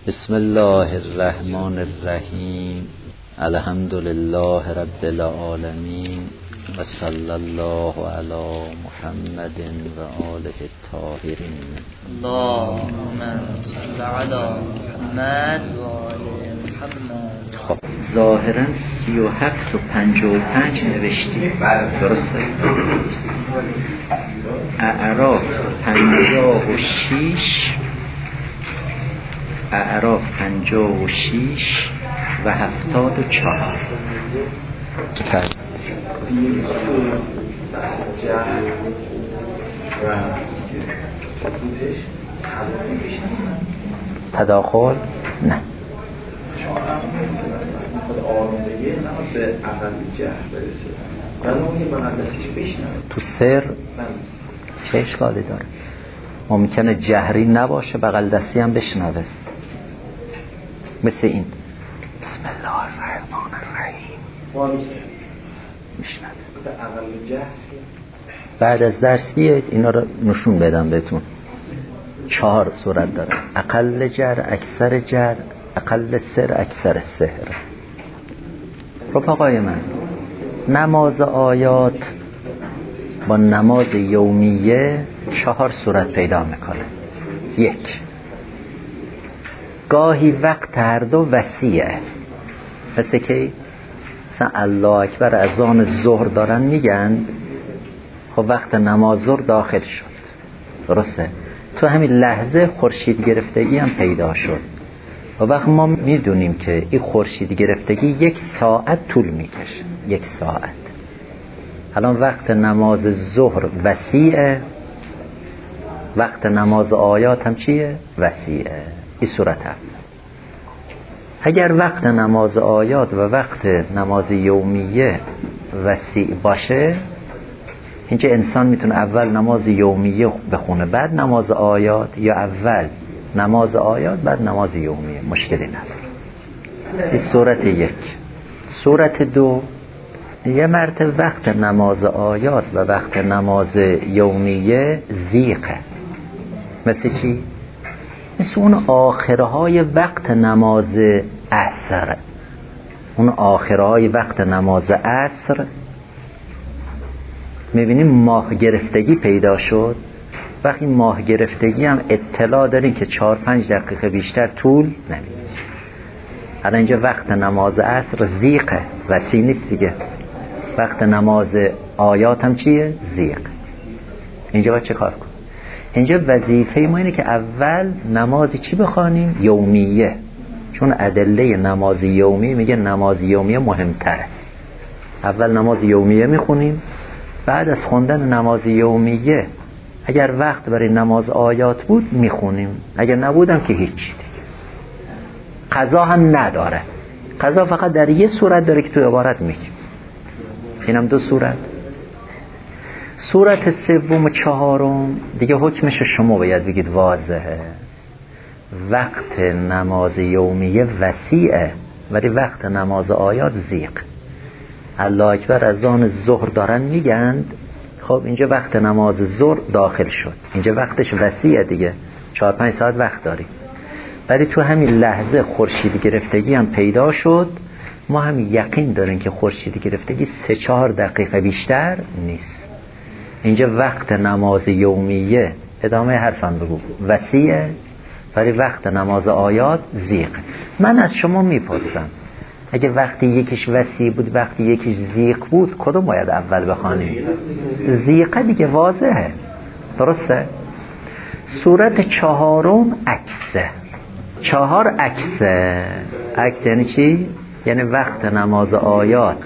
بسم الله الرحمن الرحیم. الحمد لله رب العالمین و صلی الله علی محمد و آله الطاهرین. اللهم صل علی محمد و آل محمد. خب ظاهرا 37 و 55 نوشتی، درسته؟ اعراف 56 اعراف 56 و 74 تداخل نه تو سر چه اشکالی داره؟ ممکنه جهری نباشه بغل دستی هم بشنوه، مثل این بسم الله الرحمن الرحیم میشنوه. بعد از درس بیایید اینا رو نشون بدم بهتون. 4 صورت داره: اقل جر، اکثر جر، اقل سر، اکثر سحر. رفقای من، نماز آیات با نماز یومیه 4 صورت پیدا میکنه. 1، گاهی وقت هر دو وسیعه، مثل که مثلا الله اکبر اذان ظهر دارن میگن، خب وقت نماز ظهر داخل شد، درسته؟ تو همین لحظه خورشید گرفتگی هم پیدا شد و وقت ما میدونیم که این خورشید گرفتگی 1 ساعت طول میکشه. 1 ساعت. الان وقت نماز ظهر وسیعه، وقت نماز آیات هم چیه؟ وسیعه. این صورت هم. اگر وقت نماز آیات و وقت نماز یومیه وسیع باشه، اینجا انسان میتونه اول نماز یومیه بخونه بعد نماز آیات، یا اول نماز آیات بعد نماز یومیه، مشکلی نداره. این صورت 1. صورت 2، یه مرتبه وقت نماز آیات و وقت نماز یومیه ضیقه. مثل چی؟ مثل اون آخرهای وقت نماز عصر. اون آخرهای وقت نماز عصر میبینیم ماه گرفتگی پیدا شد. وقتی ماه گرفتگی هم اطلاع داریم که 4-5 دقیقه بیشتر طول نمیده. الان اینجا وقت نماز عصر ضیقه، وسیع نیست دیگه. وقت نماز آیات هم چیه؟ ضیق. اینجا باید چه کار کنیم؟ اینجا وظیفه ما اینه که اول نماز چی بخوانیم؟ یومیه. چون ادله نماز یومیه میگه نماز یومیه مهمتره. اول نماز یومیه میخونیم، بعد از خوندن نماز یومیه اگر وقت برای نماز آیات بود میخونیم، اگر نبودم که هیچی دیگه. قضا هم نداره. قضا فقط در یه صورت داره که تو عبارت میگیم. اینم 2 صورت. صورت 3 و 4 دیگه حکمش شما باید بگید واضحه. وقت نماز یومیه وسیعه ولی وقت نماز آیات ضیق. الله اکبر اذان ظهر دارن میگن، خب اینجا وقت نماز ظهر داخل شد، اینجا وقتش وسیعه دیگه، 4-5 ساعت وقت داریم. ولی تو همین لحظه خورشید گرفتگی هم پیدا شد. ما هم یقین داریم که خورشید گرفتگی 3-4 دقیقه بیشتر نیست. اینجا وقت نماز یومیه، ادامه حرفم بگو، وسیعه ولی وقت نماز آیات ضیق. من از شما میپرسم اگه وقتی یکیش وسیع بود وقتی یکیش ضیق بود کدوم باید اول بخوانیم؟ ضیقه دیگه، واضحه، درسته؟ صورت 4 عکسه. 4 عکسه. عکس یعنی چی؟ یعنی وقت نماز آیات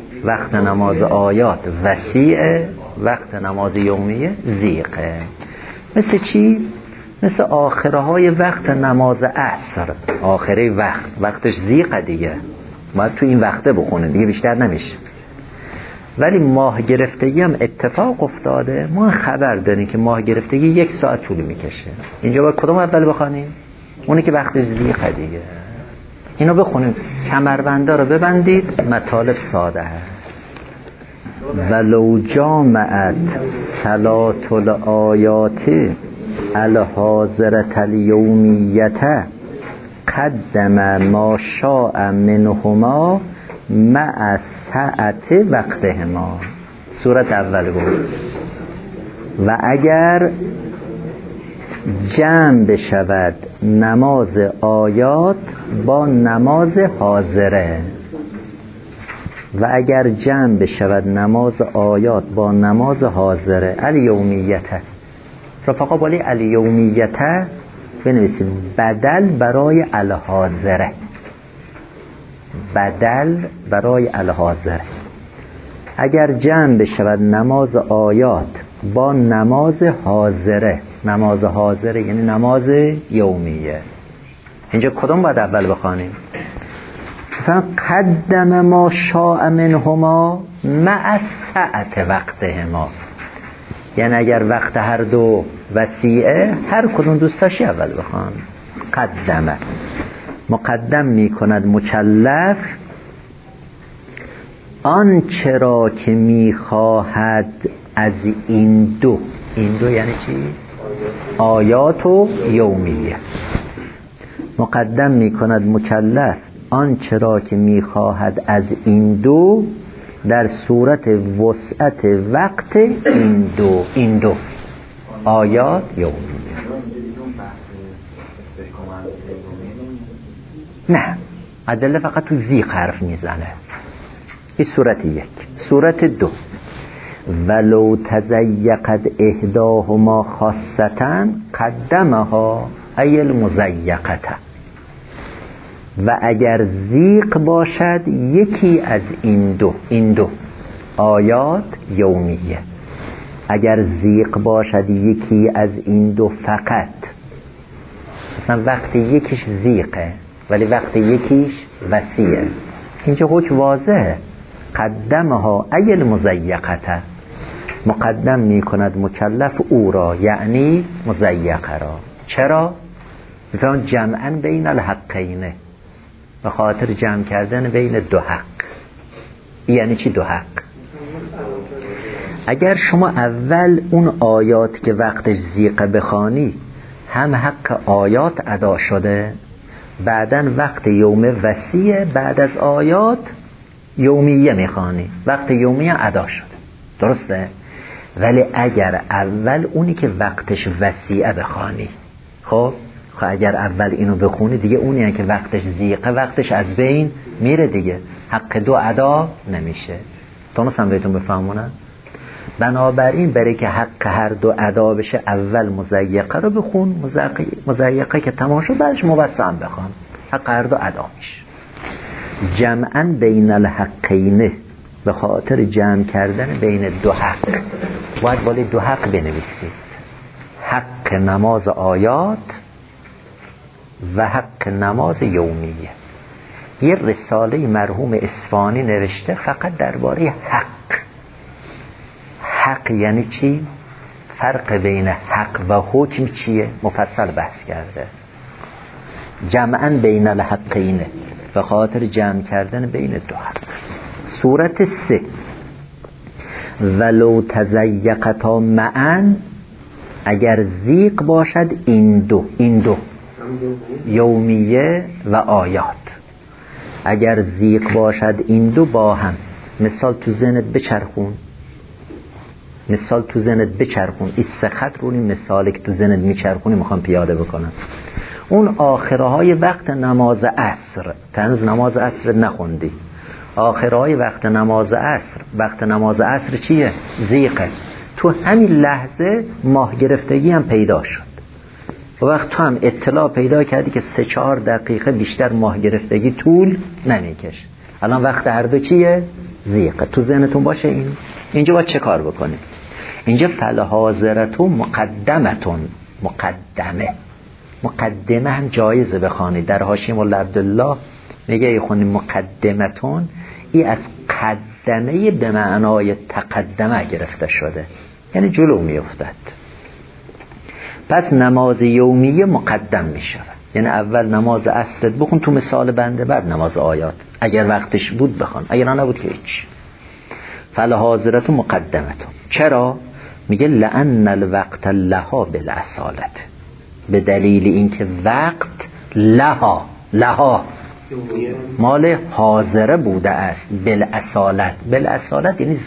وسیعه، وقت نماز یومیه ضیقه. مثل چی؟ مثل آخرهای وقت نماز عصر. آخره وقتش ضیقه دیگه، باید تو این وقته بخونه دیگه، بیشتر نمیشه. ولی ماه گرفتگی هم اتفاق افتاده، ما خبر داریم که ماه گرفتگی 1 ساعت طول میکشه. اینجا باید کدوم اول بخونیم؟ اونی که وقتش ضیقه دیگه. اینو بخونیم. کمربندا رو ببندید، مطالب ساده هست. ولو جامعت صلاة الآیات الحاضرة الیومیته قدم ما شاء منهما مع سعت وقتهما. سورت اول بود. و اگر جمع بشود نماز آیات با نماز حاضره، و اگر جمع بشود نماز آیات با نماز حاضره، الیومیته رفقا، بالی الیومیته بنویسیم بدل برای الحاضره، بدل برای الحاضره. اگر جمع بشود نماز آیات با نماز حاضره، نماز حاضره یعنی نماز یومیه. اینجا کدوم باید اول بخوانیم؟ قدم ما شاء منهما مع سعت وقتهما، یعنی اگر وقت هر دو وسیعه، هر کدوم دوست داشتی اول بخوان. قدمه مقدم می کند مکلف آنچه را که می خواهد از این دو. این دو یعنی چی؟ آیات و یومیه. مقدم می کند مکلف آنچه را که می خواهد از این دو در صورت وسعت وقت این دو آیات یومیه. نه، ادله فقط تو زی حرف میزنه. این صورت یک. صورت دو، ولو تزیقت احداهما خاصتا قدمها ای المزیقته. و اگر زیق باشد یکی از این دو آیات یومیه. اگر زیق باشد یکی از این دو فقط، مثلا وقت یکیش زیقه ولی وقت یکیش وسیعه، اینجا حکم واضحه. قدمها ای المزیقته، مقدم می کند مکلف او را، یعنی مزیقه را. چرا؟ میفهمون جمعا بین الحقینه، به خاطر جمع کردن بین دو حق. یعنی چی دو حق؟ اگر شما اول اون آیات که وقتش زیقه بخوانی، هم حق آیات ادا شده، بعدن وقت یوم وسیع بعد از آیات یومیه میخوانی، وقت یومیه ادا شده، درسته؟ ولی اگر اول اونی که وقتش وسیعه بخوانی، خب اگر اول اینو بخونی دیگه اونی که وقتش زیقه وقتش از بین میره دیگه، حق دو ادا نمیشه. تونستم بهتون بفهمونم؟ بنابراین برای که حق هر دو ادا بشه اول مزیقه رو بخون، مزیقه که تمام شد بعدش موسع بخون، حق هر دو ادا میشه. جمعا بین الحقینه، به خاطر جمع کردن بین دو حق باید بالا دو حق بنویسید، حق نماز آیات و حق نماز یومیه. یه رساله مرحوم اصفهانی نوشته فقط درباره حق. حق یعنی چی؟ فرق بین حق و حکم چیه؟ مفصل بحث کرده. جمعا بین الحقینه، به خاطر جمع کردن بین دو حق. صورت 3، ولو تزیقتا معا، اگر زیق باشد این دو یومیه و آیات. اگر زیق باشد این دو با هم، مثال تو ذهنت بچرخون، این سه خط رو این مثالی که تو ذهنت میچرخونی میخوام پیاده بکنم. اون آخرهای وقت نماز عصر، تنوز نماز عصر نخوندی، آخرهای وقت نماز عصر، وقت نماز عصر چیه؟ زیقه. تو همین لحظه ماه گرفتگی هم پیدا شد، و وقت تو هم اطلاع پیدا کردی که 3-4 دقیقه بیشتر ماه گرفتگی طول نمیکشه. الان وقت هر دو چیه؟ زیقه. تو ذهنتون باشه این. اینجا باید چه کار بکنید؟ اینجا فالحاضرتون مقدمتون، مقدمه هم جایزه بخوانید. در حاشیه مولا عبدالله میگه ای خونی مقدمتون، ای از قدمه به معنای تقدمه گرفته شده، یعنی جلو میافتد. پس نماز یومیه مقدم میشود، یعنی اول نماز عصرت بخون تو مثال بنده، بعد نماز آیات اگر وقتش بود بخوان، اگر نبود که هیچ. فالحاضرتون مقدمتون. چرا؟ میگه لأن الوقت لها بالاصالت، به دلیل اینکه وقت لها لها مال حاضره بوده است. بالاصالت یعنی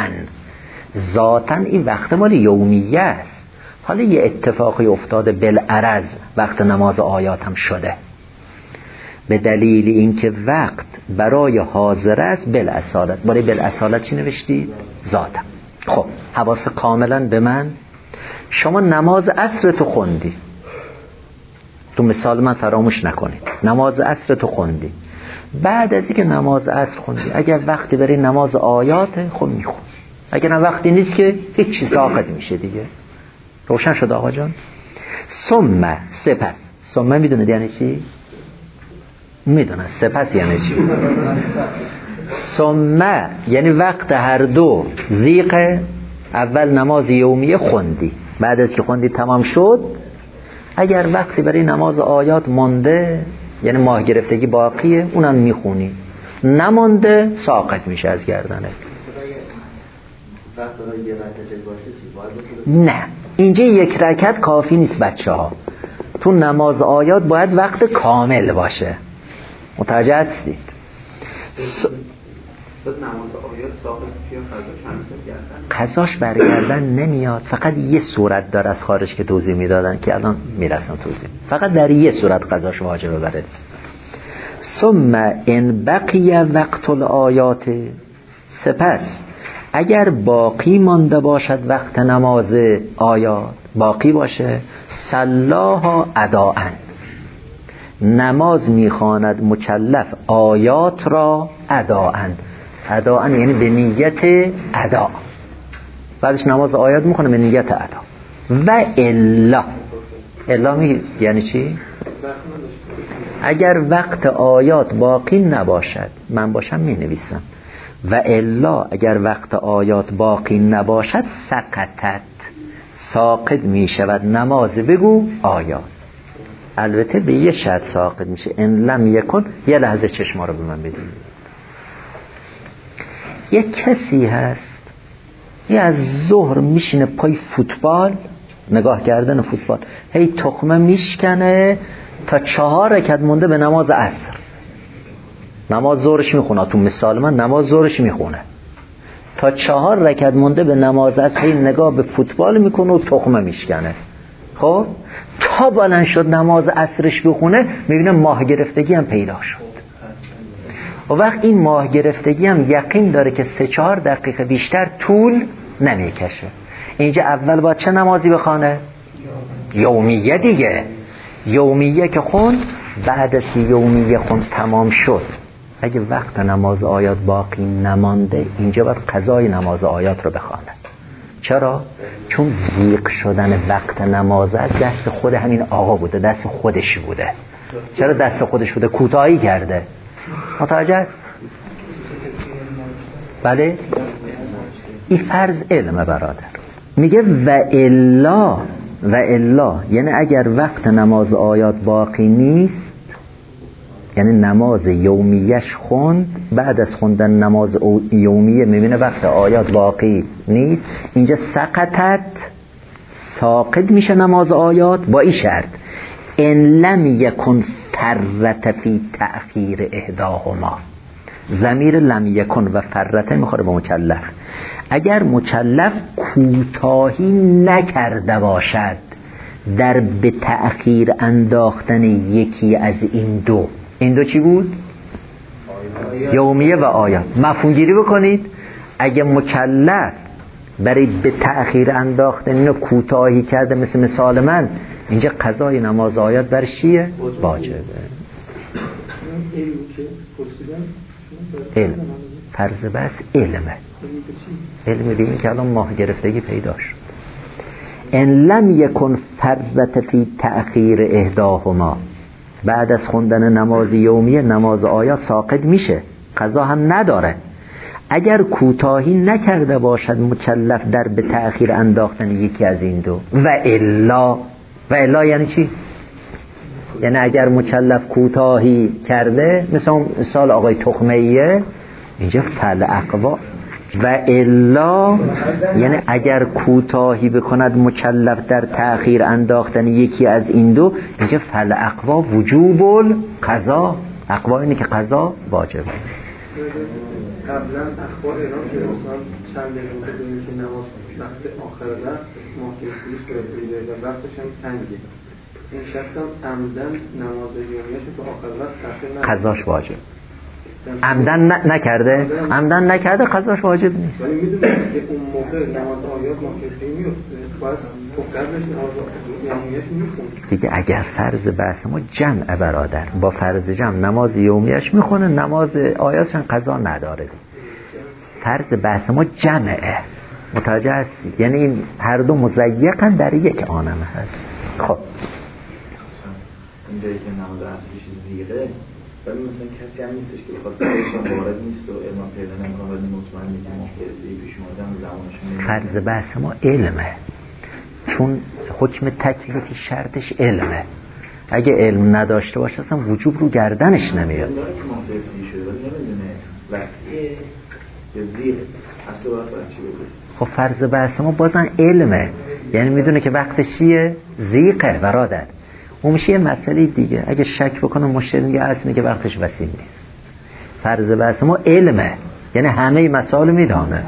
ذاتن این وقت مال یومیه است. حالا یه اتفاقی افتاده بالعرض وقت نماز آیات هم شده، به دلیل اینکه وقت برای حاضر است بالاصالت. برای بالاصالت چی نوشتی؟ ذاتن. خب حواس کاملا به من. شما نماز عصر تو خوندی، تو مثال من فراموش نکنید، نماز عصر تو خوندی. بعد از اینکه نماز عصر خوندی اگر وقتی برای نماز آیات خب میخون، اگر نه وقتی نیست که هیچ چیز ساقط میشه دیگه. روشن شد آقا جان؟ سپس میدونید یعنی چی؟ میدونن سپس یعنی چی؟ یعنی وقت هر دو زیقه. اول نماز یومیه خوندی، بعد از که خوندی تمام شد، اگر وقتی برای نماز آیات مانده یعنی ماه گرفتگی باقیه اونم میخونی، نمانده ساقط میشه از گردنه. نه اینجا یک رکعت کافی نیست بچه ها، تو نماز آیات باید وقت کامل باشه. متوجه هستید؟ قضاش برگردن نمیاد، فقط یه صورت داره از خارج که توضیح میدادن که الان میرسن توضیح. فقط در یه صورت قضاش واجبه برد. ثم ان بقی وقت الآیات، سپس اگر باقی مانده باشد وقت نماز آیات باقی باشه، صلاها اداءً، نماز میخواند مکلف آیات را اداءً یعنی به نیت ادا. بعدش نماز آیات میخونه به نیت ادا. و الا یعنی چی؟ اگر وقت آیات باقی نباشد، من باشم می نویسم و الا اگر وقت آیات باقی نباشد سقطت، ساقط می شود نماز بگو آیات. البته به یه شرط ساقط میشه، ان لم یکن. یه لحظه چشما رو به من بدید. یه کسی هست یه از ظهر میشینه پای فوتبال، نگاه کردن فوتبال، هی تخمه میشکنه تا 4 رکعت مونده به نماز عصر. نماز ظهرش میخونه، تو مثال من نماز ظهرش میخونه تا 4 رکعت مونده به نماز عصر، هی نگاه به فوتبال میکنه و تخمه میشکنه. خب تا بلند شد نماز عصرش بخونه میبینه ماه گرفتگی هم پیدا شد. و وقت این ماه گرفتگی هم یقین داره که 3-4 دقیقه بیشتر طول نمیکشه. اینجا اول باید چه نمازی بخونه؟ یومیه دیگه. یومیه که خون، بعد از یومیه خون تمام شد، اگه وقت نماز آیات باقی نمانده اینجا باید قضای نماز آیات رو بخونه. چرا؟ چون ضیق شدن وقت نماز از دست خود همین آقا بوده، دست خودش بوده. چرا دست خودش بوده؟ کوتاهی کرده. متوجه است؟ بله؟ این فرض علمه برادر. میگه و الا یعنی اگر وقت نماز آیات باقی نیست، یعنی نماز یومیش خوند، بعد از خوندن نماز یومیه میبینه وقت آیات باقی نیست، اینجا سقطت، ساقط میشه نماز آیات با این شرط ان لم یکن فرت فی تأخیر احداهما. ضمیر لم یکن و فرته میخوره به مکلف. اگر مکلف کوتاهی نکرده باشد در به تأخیر انداختن یکی از این دو چی بود؟ یومیه و آیات. مفهوم گیری بکنید. اگه مکلف برای به تأخیر انداختن اینو کوتاهی کرده، مثل مثال من، اینجا قضای نماز آیات بر چیه؟ واجبه. علم فرض بس علمه. علم به این که الان ماه گرفتگی پیدا شد. ان لم یکن فرض فی تأخیر احداهما، بعد از خوندن نماز یومیه نماز آیات ساقط میشه، قضا هم نداره. اگر کوتاهی نکرده باشد مکلف در به تأخیر انداختن یکی از این دو. و الا یعنی چی؟ یعنی اگر مکلف کوتاهی کرده، مثل آقای تخمه‌ایه، اینجا فل اقوا و الا یعنی اگر کوتاهی بکند مکلف در تأخیر انداختن یکی از این دو، میگه فل اقوا وجوب القضا، اقوا اینه که قضا واجب است. قبلا اخبار اعلام که مثلا چند دقیقه بدونی که نماز وقت آخر وقت ماکیسیش برده و وقتش هم تنگه، این شخص هم عمدن نماز یومیش تو آخر وقت تاخیر نکنه، قضاش واجب. عمدن نکرده قضاش واجب نیست. ولی میدونید که اون موقع نماز آیات ماکیسی میفته، باید خب قبلش نماز یومیش میخونه دیگه. اگر فرض بحث ما جمع برادر، با فرض جمع نماز یومیش میخونه، نماز آیاتش قضا نداره. فرض بحث ما جمعه، متوجه هستی؟ یعنی هر دو مضیقن در یک آنم هست. خب اینجایی که نماز اصلیش زیره، ولی مثلا کسی هم نیستش که بخواد بهشون وارد نیست و علم پیدا نمی‌کنه، ولی مطمئنه که مخالفتی پیش اومدن زمانشون. فرض بحث ما علمه، چون حکم تکلیفی شرطش علمه. اگه علم نداشته باشه اصلا وجوب رو گردنش نمیاد. داره که مخالفتی شده ولی نمیدونه وسیعه یا زیره، اصلا باید چی بگه. خب فرض بحث ما بازن علمه، یعنی میدونه که وقتش چیه؟ زیقه برادر. اون میشه یه مسئله دیگه. اگه شک بکنه مشکل میگه اصلا که وقتش وسیع نیست. فرض بحث ما علمه، یعنی همه مسائل میدانه.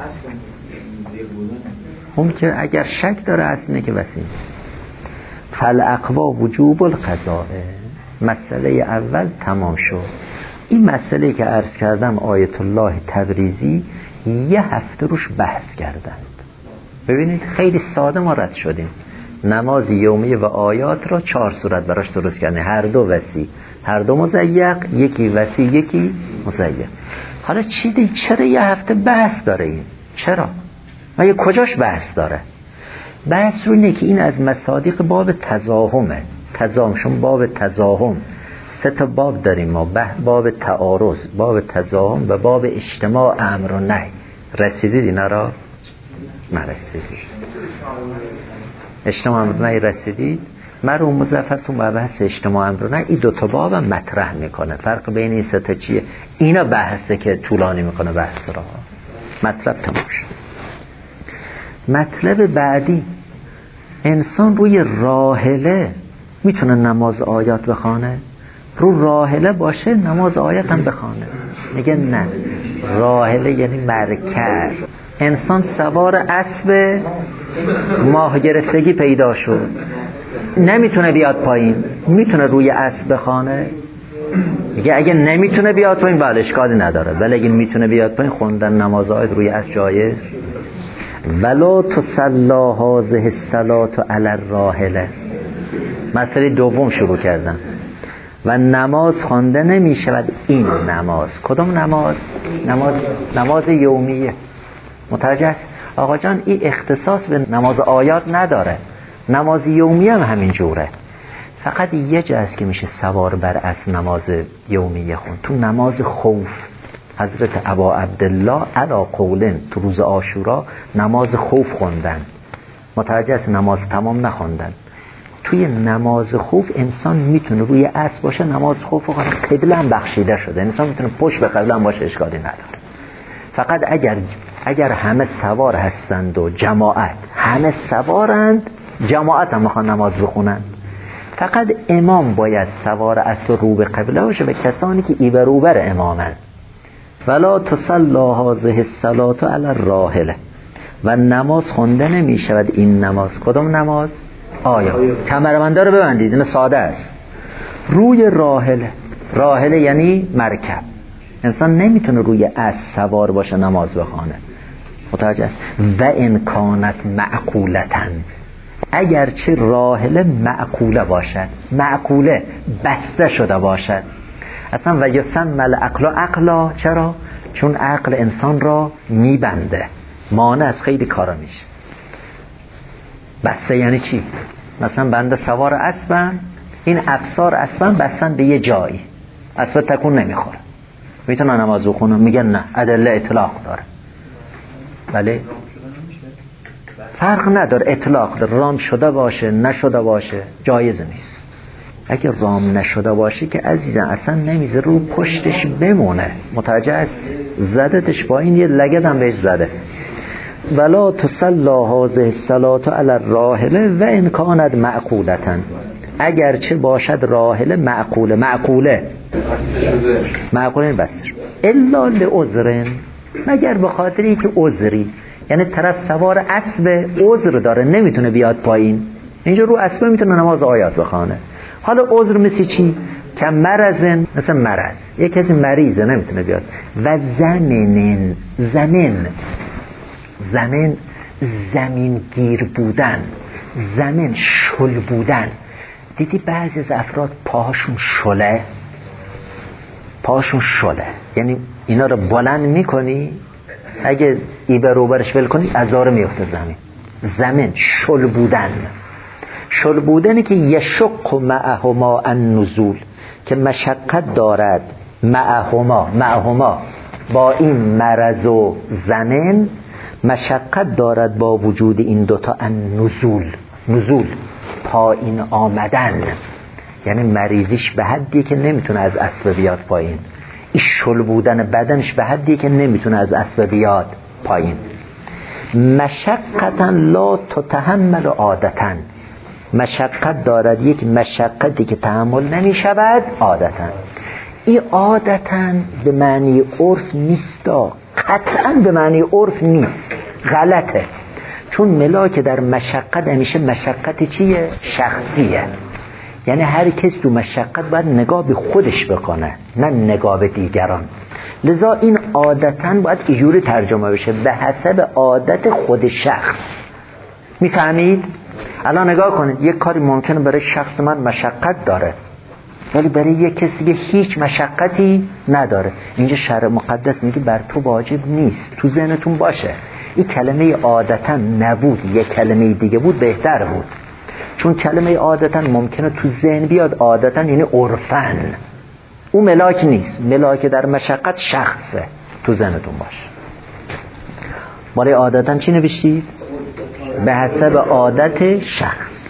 اون که اگر شک داره اصلا که وسیع نیست. فالاقوا وجوب القضاء. مسئله اول تمام شد. این مسئله که عرض کردم آیت الله تبریزی یه هفته روش بحث کردند. ببینید خیلی ساده ما رد شدیم. نماز یومی و آیات را 4 صورت براش درست کردن، هر دو وسیع، هر دو مضیق، یکی وسیع یکی مضیق. حالا چرا یه هفته بحث داره این؟ چرا؟ مگه کجاش بحث داره؟ بحث رو اینه که این از مصادیق باب تزاحمه. تزاحمشون باب تزاحم 3 تا باب داریم ما، باب تعارض، باب تزاحم و باب اجتماع امر و نهی. رسیدید اینا را؟ نرسیدید. اجتماع امر و نهی رسیدید؟ مرحوم مظفر تو بحث اجتماع امر و نهی این 2 تا باب مطرح میکنه. فرق بین این 3 تا چیه؟ اینا بحثه که طولانی میکنه بحث را. مطلب تمام شد. مطلب بعدی، انسان روی راحله میتونه نماز آیات بخونه؟ رو راحله باشه نماز آیات هم بخونه؟ میگه نه، راحله یعنی مرکب. انسان سوار اسب ماه گرفتگی پیدا شد، نمیتونه بیاد پایین، میتونه روی اسب بخونه؟ میگه اگه نمیتونه بیاد پایین بله اشکالی نداره، ولی اگه میتونه بیاد پایین خوندن نماز آیات روی اسب جایز. ولا تصلا هذه الصلاه علی الراحله. مسئله دوم شروع کردن. و نماز خوانده نمی شود این نماز. کدوم نماز؟ نماز یومیه. متوجه است؟ آقا جان این اختصاص به نماز آیات نداره، نماز یومیه هم همین جوره. فقط یه جا است که میشه سوار بر اسب نماز یومیه خون، تو نماز خوف. حضرت ابا عبدالله علی قولن تو روز عاشورا نماز خوف خوندن. متوجه است؟ نماز تمام نخوندن. توی نماز خوف انسان میتونه روی اسب باشه نماز خوف بخونه، قبله هم بخشیده شده، انسان میتونه پشت به قبله هم باشه، اشکالی نداره. فقط اگر همه سوار هستند و جماعت همه سوارند، جماعت هم میخوان نماز بخونند، فقط امام باید سوار اسب رو به قبله باشه و کسانی که ایبر اوبر امامند. ولا تصلا هذه الصلاه علی الراحله. و نماز خونده نمی شود این نماز. کدوم نماز؟ آیات. کمربنده رو ببندید، این ساده است. روی راحله. راحله یعنی مرکب. انسان نمیتونه روی اسب سوار باشه نماز بخونه. متوجه است؟ و ان کانت معقولتن، اگرچه راحله معقوله باشد، معقوله بسته شده باشد. اصلا و یسمى العقل عقلا. چرا؟ چون عقل انسان را میبنده، مانع از خیلی کارا میشه. بسته یعنی چی؟ مثلا بنده سوار اسبم، این افسار اسبم بستن به یه جایی، اسب تکون نمیخوره، میتونه نماز بخونه؟ میگن نه، ادله اطلاق داره. بله فرق نداره، اطلاق داره، رام شده باشه نشده باشه جایز نیست. اگه رام نشده باشه که عزیزم اصلا نمیزه رو پشتش بمونه. متوجه است؟ زدتش با این یه لگدم بهش زده. ولا تصلی هذه الصلاة علی الراحله و ان کانت معقولة، اگرچه باشد راحله معقوله این بستر، الا لعذر، مگر به خاطری که عذری، یعنی طرف سوار اسب عذر داره نمیتونه بیاد پایین، اینجا رو اسب میتونه نماز آیات بخونه. حالا عذر مثل چی؟ که مرضن، مثل مرض، یک کسی مریضه نمیتونه بیاد. و زمین گیر بودن، زمین شل بودن. دیدی بعضی از افراد پاهاشون شله، یعنی اینا رو بلند میکنی، اگه ایبر روبرش ول کنی ازار میفته زمین شل بودنی که یشق معهما النزول، که مشقت دارد معهما با این مرض و زمین، مشقت دارد با وجود این دوتا نزول پایین آمدن، یعنی مریضیش به حدی که نمیتونه از اسب بیاد پایین، این شل بودن بدنش به حدی که نمیتونه از اسب بیاد پایین. مشقتا لا تتحمل عادتا، مشقت دارد، یک مشقتی که تحمل نمی شود عادتا. این عادتا به معنی عرف نیست، قطعا به معنی عرف نیست، غلطه. چون ملاک در مشقت همیشه مشقت چیه؟ شخصیه، یعنی هر کس تو مشقت باید نگاه به خودش بکنه نه نگاه به دیگران. لذا این عادتا باید اینجوری ترجمه بشه، به حسب عادت خود شخص. میفهمید؟ الان نگاه کنید، یک کاری ممکنه برای شخص من مشقت داره ولی برای یک کسی دیگه هیچ مشقتی نداره. اینجا شرع مقدس میگه بر تو واجب نیست، تو ذهنتون باشه. این کلمه عادتا نبود، یک کلمه دیگه بود بهتر بود، چون کلمه عادتا ممکنه تو ذهن بیاد، عادتا یعنی عرفن، اون ملاک نیست. ملاک در مشقت شخصه، تو ذهنتون باشه. مالی عادتا چی نوشتید؟ به حسب عادت شخص.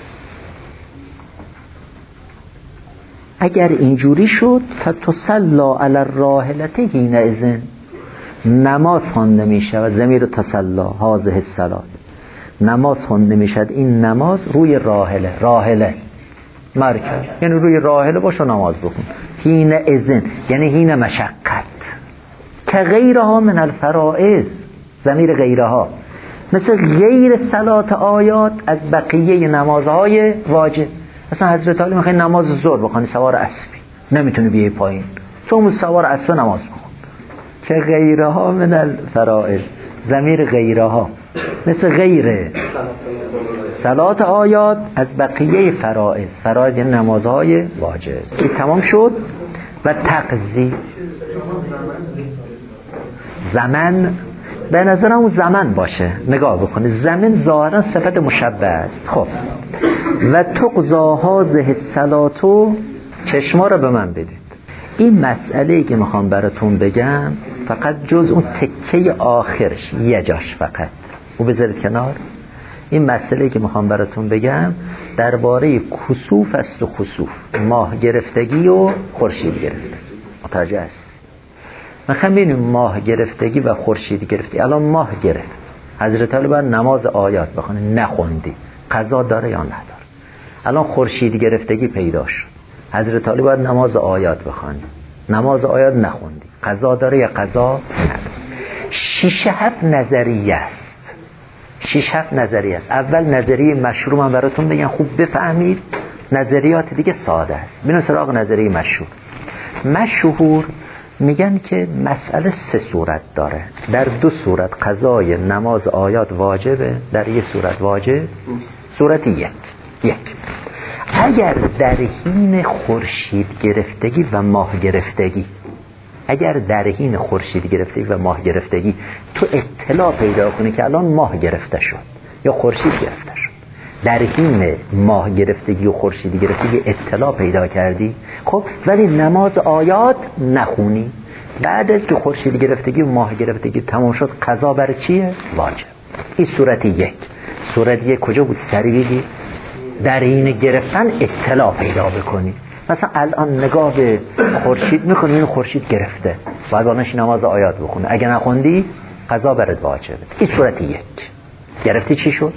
اگر اینجوری شد فتصلی علی الراحله حینئذ، نماز خوانده می شود، ضمیر تصلی هذه الصلاة، نماز خوانده می شود، این نماز روی راحله مرکب، یعنی روی راحله باش و نماز بخون. حینئذ یعنی حین مشقت، که غیرها من الفرائض، ضمیر غیرها مثل غیر صلات آیات از بقیه نمازهای واجب. مثلا حضرت علی میخوای نماز ظهر بخونی سوار اسبی، نمیتونی بیای پایین، تو سوار اسب نماز بخون. که غیرها من الفرائض، ضمیر غیرها مثل غیر صلات آیات از بقیه فرائض یعنی نمازهای واجب. این تمام شد. و تقضی زمان، به نظرم اون زمان باشه، نگاه بکنه، زمان ظاهرا صفت مشبه است. خب و تقضا هذه الصلاة، چشما رو به من بدید. این مسئله‌ای که میخوام براتون بگم فقط جز اون تکه آخرش یه جاش فقط او بذارید کنار. این مسئله‌ای که میخوام براتون بگم درباره کسوف است و خسوف، ماه گرفتگی و خورشید گرفتگی. متوجه است؟ میخوام ببینیم ماه گرفتگی و خورشید گرفتگی. الان ماه گرفت، حضرت علی باید نماز آیات بخونه، نخوندی، قضا داره یا نداره؟ الان خورشید گرفتگی پیدا شد، حضرت علی باید نماز آیات بخونی، نماز آیات نخوندی، قضا داره یا قضا نداره؟ 6-7 نظریه است. 6-7 نظریه است. اول نظریه مشهور من براتون بگم خوب بفهمید، نظریات دیگه ساده است. ببینید سراغ نظریه مشهور میگن که مسئله 3 صورت داره. در 2 صورت قضای نماز آیات واجبه، در 1 صورت واجب. صورت یک اگر در حین خورشید گرفتگی و ماه گرفتگی، اگر در حین خورشید گرفتگی و ماه گرفتگی تو اطلاع پیدا کنی که الان ماه گرفته شد یا خورشید گرفته شد، در حین ماه گرفتگی و خورشید گرفتگی اطلاع پیدا کردی، خب ولی نماز آیات نخونی، بعد از که خورشید گرفتگی و ماه گرفتگی تمام شد قضا بر چیه؟ واجب. این صورت یک. صورت یک کجا بود؟ سریع بگی. در حین گرفتن اطلاع پیدا بکنی. مثلا الان نگاه به خورشید میکنی، این خورشید گرفته، باید بانش نماز آیات بخونه، اگه نخوندی قضا برات واجبه. این صورت یک. گرفتی چی شد؟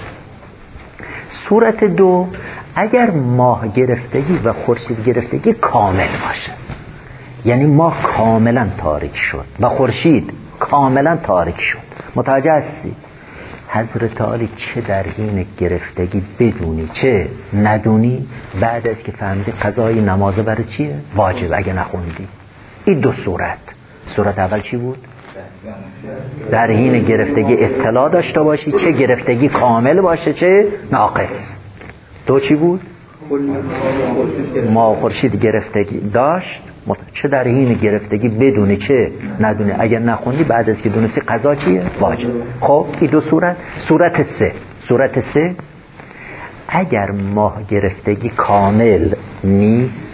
صورت دو، اگر ماه گرفتگی و خورشید گرفتگی کامل باشه، یعنی ماه کاملا تاریک شد و خورشید کاملا تاریک شد، متوجه هستی؟ حضرت علی چه در این گرفتگی بدونی چه ندونی، بعد از که فهمیدی قضای نماز برای چیه؟ واجب اگه نخوندی. این دو صورت. صورت اول چی بود؟ در حین گرفتگی اطلاع داشته باشی، چه گرفتگی کامل باشه چه ناقص. دو چی بود؟ ما خورشید گرفتگی داشت، چه در حین گرفتگی بدونی چه ندونی، اگر نخوندی بعد از که دونستی قضا چیه؟ واجب. خب این دو صورت. صورت سه، اگر ماه گرفتگی کامل نیست،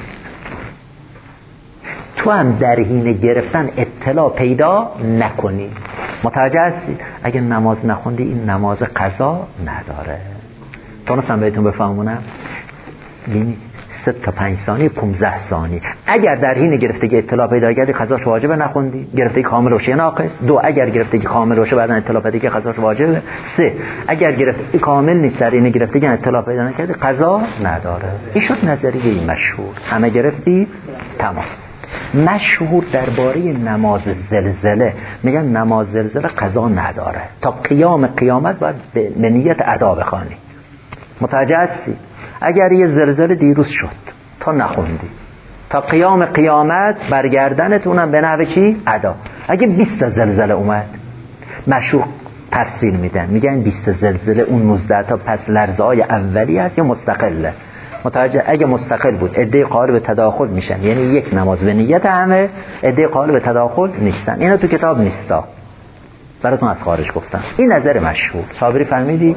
تو هم در حین گرفتن اطلاع پیدا نکنی، متوجه هستی؟ اگر نماز نخوندی این نماز قضا نداره. تونستم بهتون بفهمونم؟ ببینید 3 تا 5 ثانیه 15 ثانیه. اگر در حین گرفتگی اطلاع پیدا کردی قضاش واجبه، نخوندی گرفتگی کامل باشه ناقص. 2 اگر گرفتگی کامل باشه بعدن اطلاع پیدا کردی قضاش واجبه. 3 اگر گرفتگی کامل نیست در حین گرفتگی اطلاع پیدا نکردی قضا نداره. این شد نظریه مشهور. همه گرفتی؟ تمام. مشهور درباره نماز زلزله میگن نماز زلزله قضا نداره، تا قیام قیامت باید به نیت ادا بخوانی. متوجه هستی؟ اگر یه زلزله دیروز شد تا نخوندی، تا قیام قیامت برگردنتونم به نحو چی؟ ادا. اگه 20 زلزله اومد، مشهور تفصیل میدن، میگن 20 زلزله اون 19 تا پس لرزه های اولی هست یا مستقله. متوجه؟ اگه مستقل بود عده قائل به تداخل میشن، یعنی یک نماز به نیت همه، عده قائل به تداخل نیستن. اینا تو کتاب نیستا، براتون از خارج گفتم. این نظر مشهور. صابری فهمیدی؟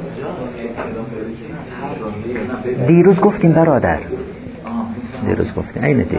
دیروز گفتیم برادر، دیروز گفتیم. اینه دیروز.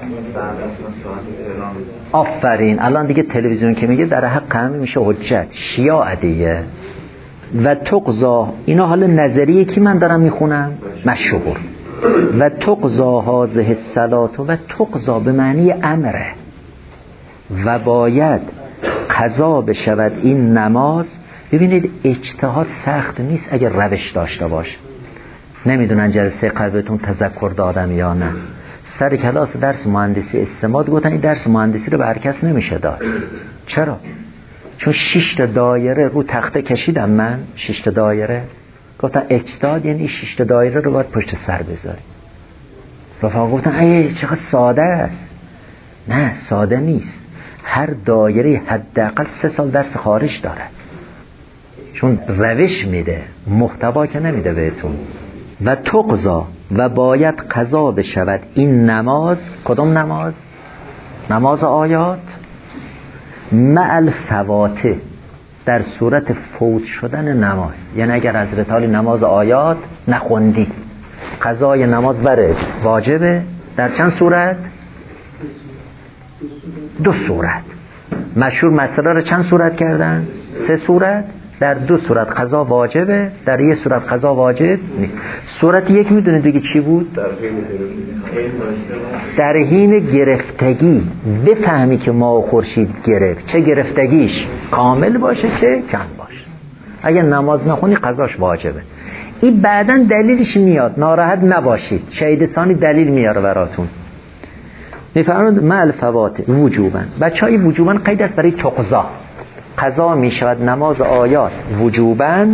آفرین. الان دیگه تلویزیون که میگه در حق همه میشه حجت. شیعه دیگه و تقضا، اینا حالا نظریه که من دارم میخونم مشهور. و تقضا هذه الصلاه، و تقضا به معنی امره، و باید قضا بشود این نماز. ببینید اجتهاد سخت نیست اگر روش داشته باشه. نمیدونن جلسه قلبتون تذکر دادم یا نه. سر کلاس درس مهندسی استماد گفتن این درس مهندسی رو به هر کس نمیشه داد. چرا؟ چون 6 تا دایره رو تخته کشیدم من، 6 تا دایره. گفتن اجتهاد یعنی 6 تا دایره رو باید پشت سر بذاری. رفقا گفتن ای چقدر ساده است. نه ساده نیست. هر دایره حداقل 3 سال درس خارج داره، چون روش میده، محتوا که نمیده بهتون. و تقضا، و باید قضا بشود این نماز. کدوم نماز؟ نماز آیات. مع الفواته، در صورت فوت شدن نماز. یعنی اگر حضرت علی نماز آیات نخوندی، قضای نماز بره واجبه. در چند صورت؟ 2 صورت. مشهور مسئله رو چند صورت کردن؟ 3 صورت. در 2 صورت قضا واجبه، در 1 صورت قضا واجب نیست. صورت 1 میدونید دیگه چی بود؟ در حین گرفتگی بفهمی که ماه و خورشید گرفت، چه گرفتگیش کامل باشه چه کم باشه. اگه نماز نخونی قضاش واجبه. این بعداً دلیلش میاد، ناراحت نباشید، شهید ثانی دلیل میاره براتون. میفرماید مع الفوات وجوبا. بچهای وجوبا قید است برای تقضا. قضا می شود نماز آیات وجوباً.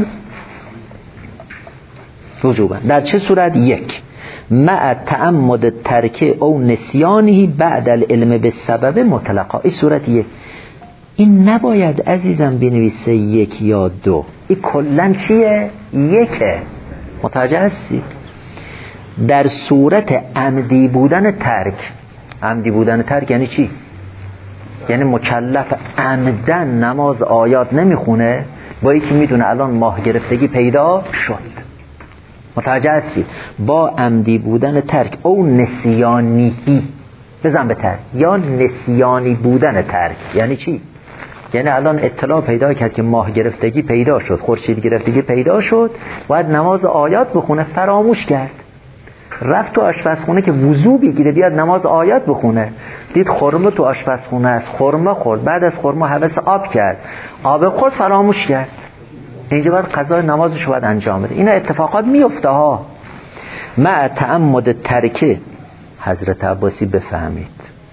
در چه صورت؟ 1 مع تعمد ترک او نسیانه بعد العلم بالسبب مطلقا. این صورت 1. این نباید عزیزم بنویسه 1 یا 2، این کلن چیه؟ 1. متوجه هستی؟ در صورت عمدی بودن ترک. عمدی بودن ترک یعنی چی؟ یعنی مکلف عمدن نماز آیات نمیخونه، با اینکه میدونه الان ماه گرفتگی پیدا شد. متوجه هستی؟ با عمدی بودن ترک او نسیانی، بزن به ترک، یا نسیانی بودن ترک. یعنی چی؟ یعنی الان اطلاع پیدا کرد که ماه گرفتگی پیدا شد، خورشید گرفتگی پیدا شد، باید نماز آیات بخونه، فراموش کرد. رفت تو آشپزخونه که وضو بگیره بیاد نماز آیات بخونه، دید خرما تو آشپزخونه است، خرما خورد، بعد از خرما هوس آب کرد، آب خود فراموش کرد. اینجا باید قضای نمازش باید انجام بده. اینا اتفاقات میفته ها. مع تعمد ترکه، حضرت عباسی بفهمید،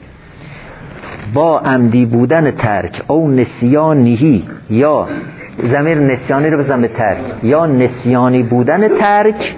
با عمدی بودن ترک او نسیانیهی، یا ضمیر نسیانی رو بزن به ترک، یا نسیانی بودن ترک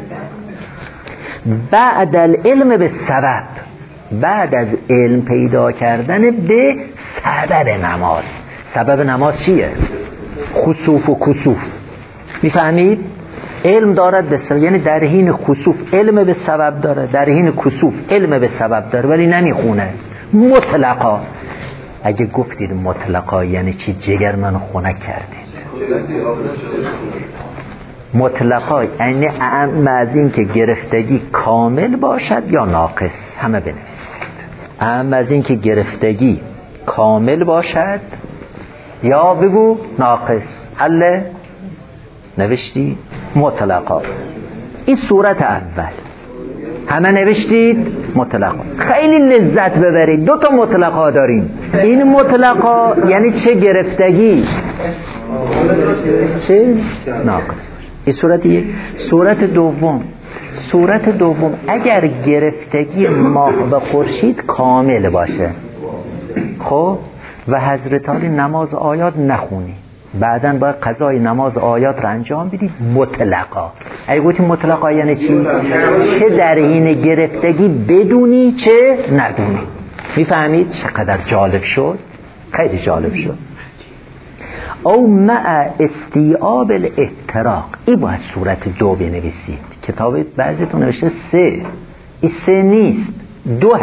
بعد العلم به سبب، بعد از علم پیدا کردن به سبب نماز. سبب نماز چیه؟ خسوف و کسوف. میفهمید؟ علم دارد به سبب، یعنی در حین خسوف علم به سبب داره، در حین کسوف علم به سبب داره ولی نمیخونه مطلقا. اگه گفتید مطلقا یعنی چی؟ جگر منو خنک کردید. مطلقا یعنی اعم از این که گرفتگی کامل باشد یا ناقص. همه بنویسید. اعم از این که گرفتگی کامل باشد یا بگو ناقص. حل نوشتی مطلقا. این صورت اول. همه نوشتید مطلقا. خیلی لذت ببرید. 2 تا مطلقا داریم. این مطلقا یعنی چه گرفتگی چه ناقص. این صورت یک. صورت دوم اگر گرفتگی ماه و خورشید کامل باشه، خب و حضرت علی نماز آیات نخونی، بعداً باید قضای نماز آیات رو انجام بدی مطلقا. اگه گویی مطلقا یعنی چی؟ چه در حین گرفتگی بدونی چه ندونی. میفهمید چقدر جالب شد؟ خیلی جالب شد. او مع استیعاب الاحتراق. این باید صورت 2 بنویسید. کتاب بعضیتون نوشته 3، این 3 نیست، 2.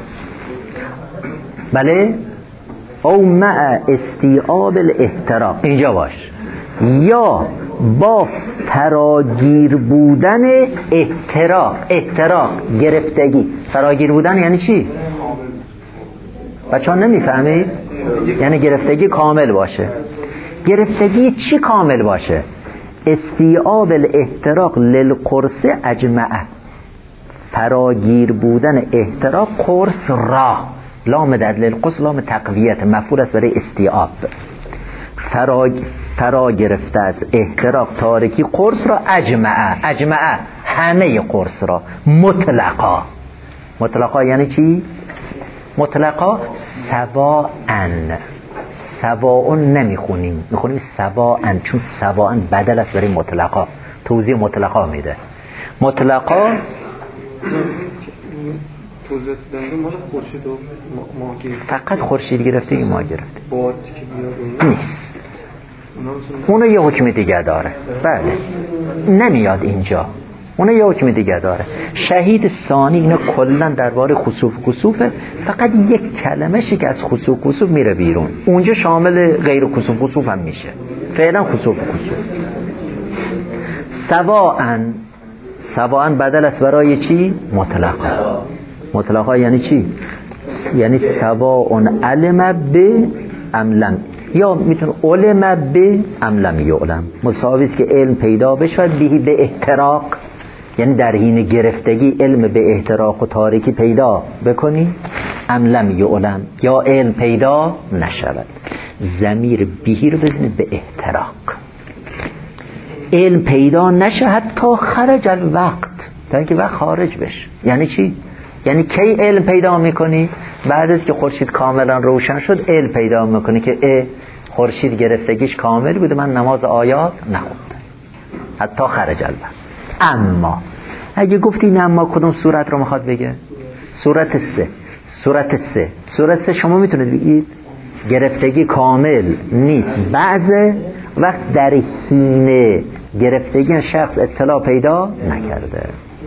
بله. او مع استیعاب الاحتراق اینجا باش، یا با فراگیر بودن احتراق گرفتگی. فراگیر بودن یعنی چی؟ بچه ها نمیفهمید؟ یعنی گرفتگی کامل باشه. گرفتگی چی کامل باشه؟ استیعاب الاحتراق للقرص اجمعه. فراگیر بودن احتراق قرص را، لام در للقرص لام تقویت مفعول است برای استیعاب. فرا گرفته از احتراق تارکی قرص را اجمعه همه قرص را مطلقا یعنی چی؟ مطلقا سواءن نمیخونیم، میخونیم سواءن، چون سواءن بدل است برای مطلقا. توضیح مطلقا میده. مطلقا توضیح دادن مال خورشید و ماه گرفته. فقط خورشید گرفته این ماه گرفته باد که بیاد نیست. اونو یه حکم دیگه داره. بله نمیاد اینجا. اونو یه حکم دیگه داره. شهید ثانی اینا کلا درباره خسوف کسوفه. فقط یک کلمه‌شی که از خسوف کسوف میره بیرون، اونجا شامل غیر خسوف کسوف هم میشه. فعلا خسوف کسوف. سواءن بدل است برای چی؟ مطلقا یعنی چی؟ یعنی سواءن علم به ام لم، یا میتونه علم به ام لم یعلم. مساوی است که علم پیدا بشود به احتراق، یعنی در حین گرفتگی علم به احتراق و تاریکی پیدا بکنی، ام لم یعلم، یا علم پیدا نشود. ضمیر بهی رو بزنید به احتراق. علم پیدا نشه حتی خرج الوقت، تا اینکه وقت خارج بشه. یعنی چی؟ یعنی کی علم پیدا میکنی؟ بعد از که خورشید کاملا روشن شد علم پیدا میکنی که خورشید گرفتگیش کامل بوده، من نماز آیات نخوندم حتی خرج الوقت. اما اگه گفتی نه، اما کدوم صورت رو میخواد بگه؟ صورت سه شما میتونید بگید گرفتگی کامل نیست. بعض وقت در حین گرفتگی شخص اطلاع پیدا نکرده.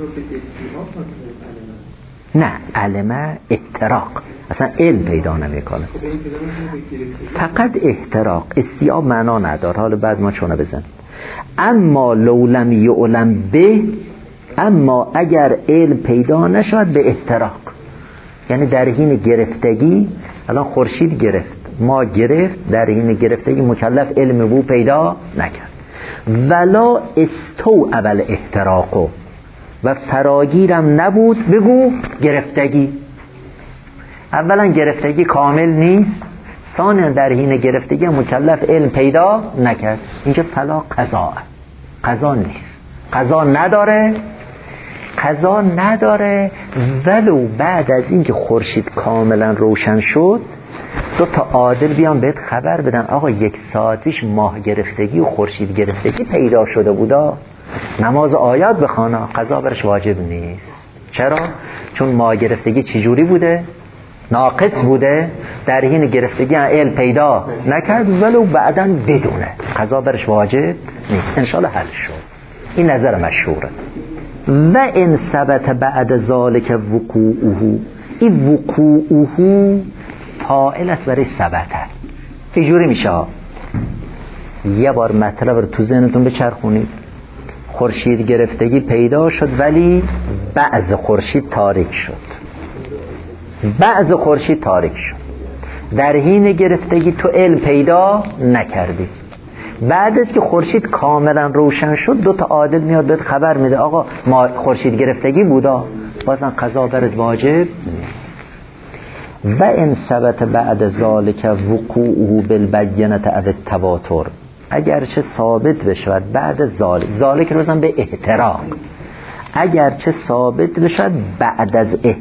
نه، علمه احتراق، اصلا علم پیدا نمیکنه، فقط احتراق. استیعاب معنا نداره. حالا بعد ما چونه بزن. اما لو لم یعلم به، اما اگر علم پیدا نشد به احتراق، یعنی در حین گرفتگی، الان خورشید گرفت، ما گرفت، در حین گرفتگی مکلف علم بو پیدا نکرد. ولا استوعب الاحتراق، و فراگیرم نبود بگو گرفتگی. اولا گرفتگی کامل نیست، ثانیا در حین گرفتگی مکلف علم پیدا نکرد. اینجا فلا قضا نیست، قضا نداره ولو بعد از اینکه خورشید کاملا روشن شد 2 تا عادل بیان بهت خبر بدن آقا 1 ساعت پیش ماه گرفتگی و خورشید گرفتگی پیدا شده بودا، نماز آیات بخوانا، قضا برش واجب نیست. چرا؟ چون ماه گرفتگی چجوری بوده؟ ناقص بوده، در حین گرفتگی علم پیدا نکرد ولو بعداً بدونه، قضا برش واجب نیست. انشالله حل شد. این نظر مشهوره. و ان ثبت بعد ذالک وقوعه، این وقوعه فاعل است برای ثبته. چجوری میشه؟ یه بار مطلب رو تو ذهنتون بچرخونید. خورشید گرفتگی پیدا شد ولی بعض خورشید تاریک شد، در حین گرفتگی تو علم پیدا نکردی. بعد از که خورشید کاملا روشن شد 2 تا عادل میاد بهت خبر میده آقا ما خورشید گرفتگی بودا، بازم قضا برات واجب نیست. و ان ثبت بعد ذالک وقوعه بالبینه او التواتر، اگرچه ثابت بشود بعد ذالک رو بزن به احتراق، اگرچه ثابت بشود بعد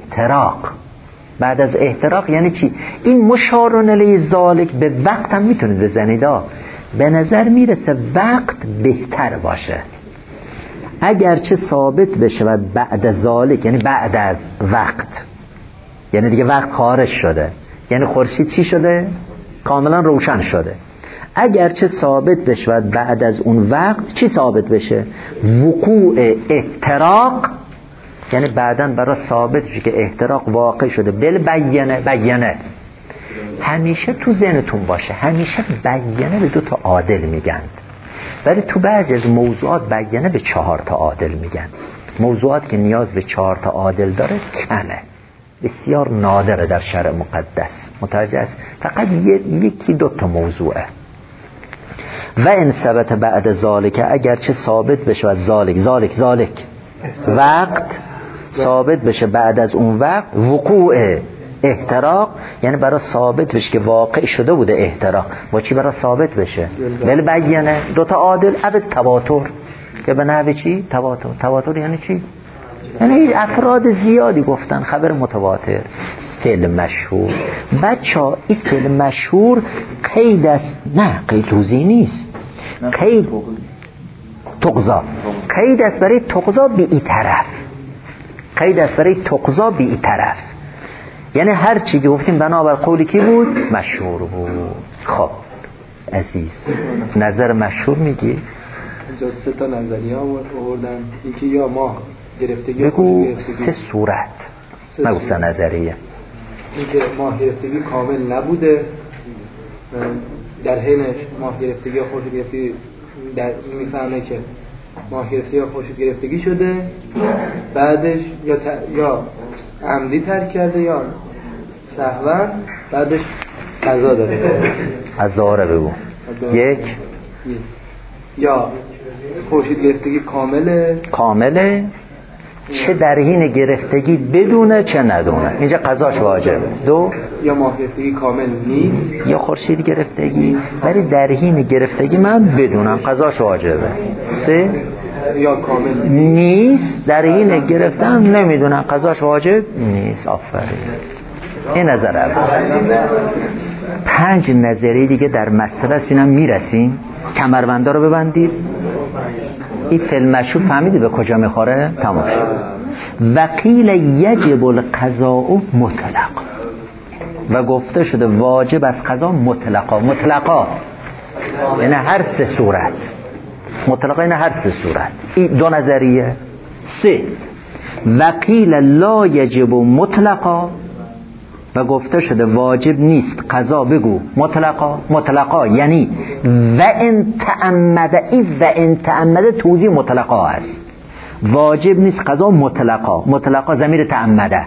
از احتراق یعنی چی؟ این مشارون علیه ذالک به وقت هم میتونید بزنید. به نظر میرسه وقت بهتر باشه. اگرچه ثابت بشود بعد ذالک یعنی بعد از وقت، یعنی دیگه وقت خارج شده، یعنی خورشید چی شده؟ کاملا روشن شده. اگرچه ثابت بشود بعد از اون وقت چی ثابت بشه؟ وقوع احتراق، یعنی بعداً برای ثابت بشه که احتراق واقع شده. بینه همیشه تو ذهنتون باشه، همیشه بینه به 2 تا عادل میگن، ولی تو بعضی از موضوعات بینه به 4 تا عادل میگن. موضوعات که نیاز به 4 تا عادل داره کمه، بسیار نادره در شرع مقدس. متوجه است؟ فقط 1-2 تا موضوعه. و ان ثبت بعد ذالک، اگرچه ثابت بشه ذالک وقت ثابت بشه بعد از اون وقت وقوع احتراق، یعنی برای ثابت بشه که واقع شده بوده احتراق. با چی برای ثابت بشه؟ بینه 2 تا عادل او تواتر، که به نحو چی؟ تواتر یعنی چی؟ یعنی افراد زیادی گفتن خبر متواتر. فعل مشهور بچه‌ها، این فعل مشهور قید است، نه قید توضیح نیست، قید تقضا، قید است برای تقضا به این طرف، یعنی هر چی که گفتیم بنابر قولی کی بود؟ مشهور بود. خب عزیز نظر مشهور میگی؟ اینجا 3 تا نظریه آوردن، یکی یا ماه گرفتگی بگو 3 صورت، نگو 3 نظریه. اینکه ماه گرفتگی کامل نبوده، در حینش ماه گرفتگی یا خورشید گرفتگی در میفهمه که ماه گرفتگی یا خورشید گرفتگی شده، بعدش یا عمدی ترک کرده یا سهوا، بعدش قضا داره. از داره بگو. 1 یا خورشید گرفتگی کامله، چه در حین گرفتگی بدونه چه ندونه، اینجا قضاش واجبه. 2 یا ماه گرفتگی کامل نیست، یا خورشید گرفتگی ولی در حین گرفتگی من بدونم قضاش واجبه. 3 یا کامل نیست، در حین گرفتم نمیدونم قضاش واجب نیست. آفرین. این نظر اول. 5 نظریه دیگه در مسئله است، اینم میرسیم. کمربندا رو ببندید. این فعل مشهور فهمیدی به کجا میخوره؟ تمام شد. وقیل یجب القضاء مطلق، و گفته شده واجب از قضا مطلقا یعنی هر 3 صورت، مطلقا یعنی هر 3 صورت. این 2 نظریه. 3 وقیل لا یجب مطلقا، و گفته شده واجب نیست قضا بگو مطلقا یعنی و ان تعمد. این و ان تعمد توضیح مطلقا است. واجب نیست قضا مطلقا ضمیر تعمده،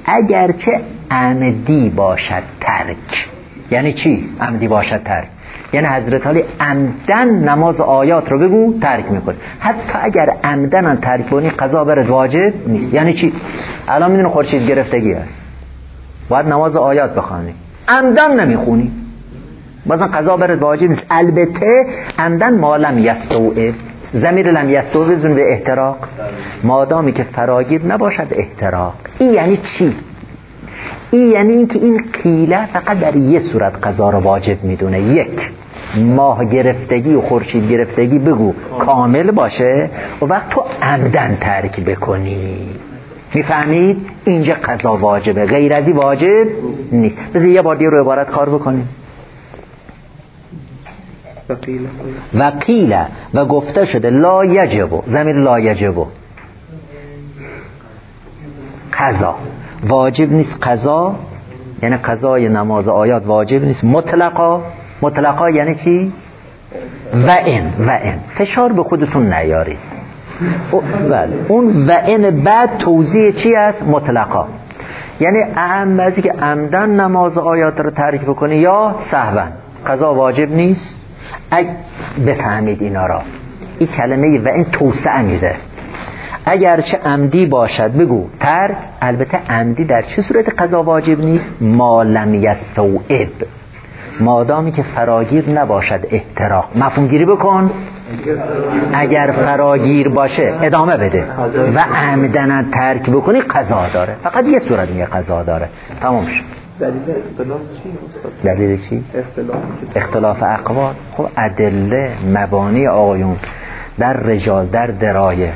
اگرچه عمدی باشد ترک. یعنی چی عمدی باشد ترک؟ یعنی حضرت علی عمدن نماز آیات رو بگو ترک میکنه. حتی اگر عمدن ترک کنی قضا برات واجب نیست. یعنی چی؟ الان میدونی خورشید گرفتگی است، باید نماز آیات بخوانی، عمدن نمیخونی، بازم قضا برات واجب نیست. البته عمدن ما لم یستوعب، ضمیر لم یستوعب بزن به احتراق، مادامی که فراگیر نباشد احتراق. این یعنی چی؟ این یعنی اینکه این قیله فقط در یه صورت قضا رو واجب میدونه. یک، ماه گرفتگی و خورشید گرفتگی بگو کامل باشه و وقت تو عمدن ترک بکنی. میفهمید؟ اینجا قضا واجبه، غیر از این واجب نیست. بذار یه بار دیگه رو عبارت کار بکنیم. وقیل و گفته شده لا یجب، ضمیر لا یجب، قضا واجب نیست. قضا یعنی قضای نماز آیات واجب نیست مطلقا. مطلقا یعنی چی؟ و این فشار به خودتون نیارید. بله اون و این بعد توضیح چی است؟ مطلقا یعنی بعضی که عمدن نماز آیات رو ترک بکنی یا سهوا قضا واجب نیست. بفهمید اینا را، این کلمه و این توسعه میده. اگرچه عمدی باشد بگو ترک. البته عمدی در چه صورت قضا واجب نیست؟ ما لم یستوعب، مادامی که فراگیر نباشد احتراق. مفهوم گیری بکن. اگر فراگیر باشه ادامه بده و عمدن ترک بکنی قضا داره. فقط یه صورت میگه قضا داره. تمام شد. دلیل اختلاف چی استاد؟ دلیل چی؟ اختلاف اقوال. خب ادله مبانی آقایون در رجال در درایه.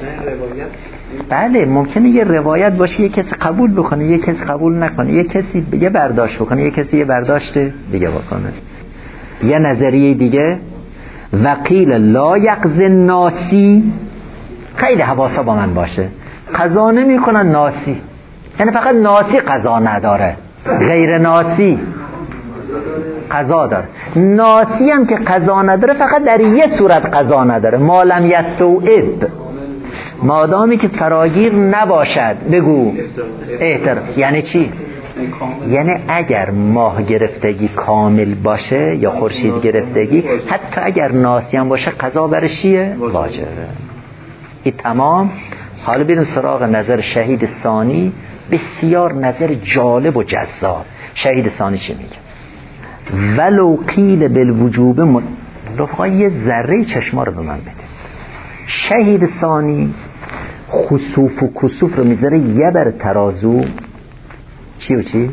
بله ممکنه یه روایت باشه یه کسی قبول بکنه یه کسی قبول نکنه، یه کسی یه برداشت بکنه یه کسی یه برداشت دیگه بکنه. یه نظریه دیگه وقیل لا یقضی ناسی، خیلی حواسا با من باشه، قضا نمی کنن ناسی، یعنی فقط ناسی قضا نداره، غیر ناسی قضا داره. ناسی هم که قضا نداره فقط در یه صورت قضا نداره، ما لم یستوعب، مادامی که فراگیر نباشد بگو احترام. یعنی چی؟ یعنی اگر ماه گرفتگی کامل باشه یا خورشید گرفتگی، حتی اگر ناسی هم باشه قضا برش چیه؟ واجبه. این تمام. حالا بریم سراغ نظر شهید ثانی، بسیار نظر جالب و جذاب. شهید ثانی چی میگه؟ ولو قیل بالوجوب رفقا یه ذره چشما رو به من بده. شهید ثانی خسوف و کسوف رو میذاره یه بر ترازو، چی و چی؟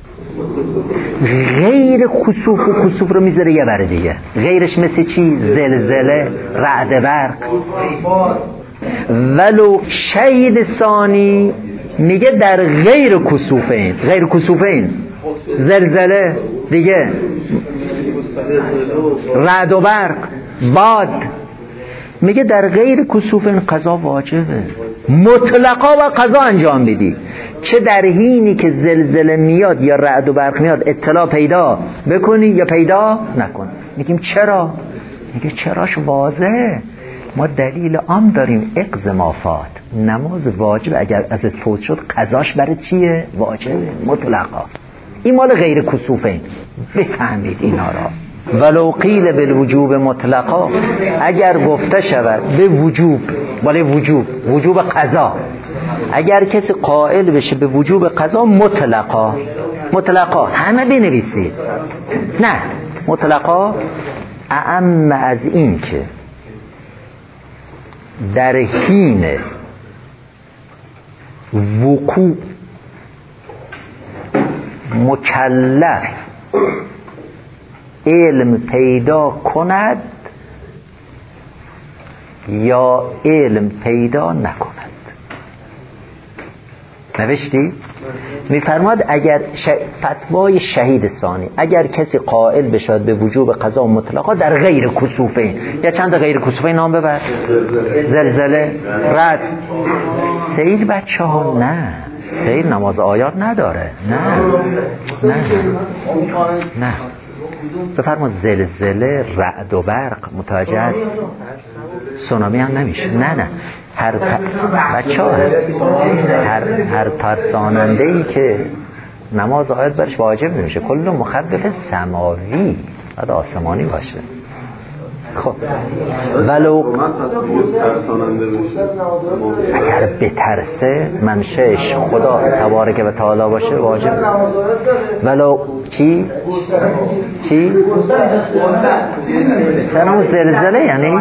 غیر خسوف و کسوف رو میذاره یه بر دیگه. غیرش مثل چی؟ زلزله، رعد برق. ولو شهید ثانی میگه در غیر کسوفین، غیر کسوفین زلزله دیگه، رعد و برق، باد، میگه در غیر کسوف این قضا واجبه مطلقا و قضا انجام میدی. چه در حینی که زلزله میاد یا رعد و برق میاد اطلاع پیدا بکنی یا پیدا نکنی. میگیم چرا؟ میگه چراش واضحه، ما دلیل عام داریم، اقض ما فات، نماز واجب اگر ازت فوت شد قضاش برای چیه؟ واجبه مطلقا. این مال غیر کسوفین. بفهمید اینا را. ولو قیل بالوجوب مطلقا، اگر گفته شود به وجوب، بالای وجوب، وجوب قضا، اگر کسی قائل بشه به وجوب قضا مطلقا، مطلقا همه بنویسید، نه مطلقا اعم از این که در حین وقوع مکلف علم پیدا کند یا علم پیدا نکند. نوشتی؟ میفرماد اگر فتوای شهید ثانی، اگر کسی قائل بشود به وجوب قضا مطلقا در غیر کسوفین، یا چند تا غیر کسوفین نام ببر، زلزله، رعد، سیل بچه ها نه، سیل نماز آیات نداره، نه بفرما زلزله، رعد و برق متوجه است، سونامی هم نمیشه، نه بچه ها هر ترساننده ای که نماز آیات برش واجب نمیشه، کل مخفف سماوی باید آسمانی باشه. خب ولو اگر بترسه منشأش خدا تبارک و تعالی باشه واجب. ولو چی سرمون زلزله یعنی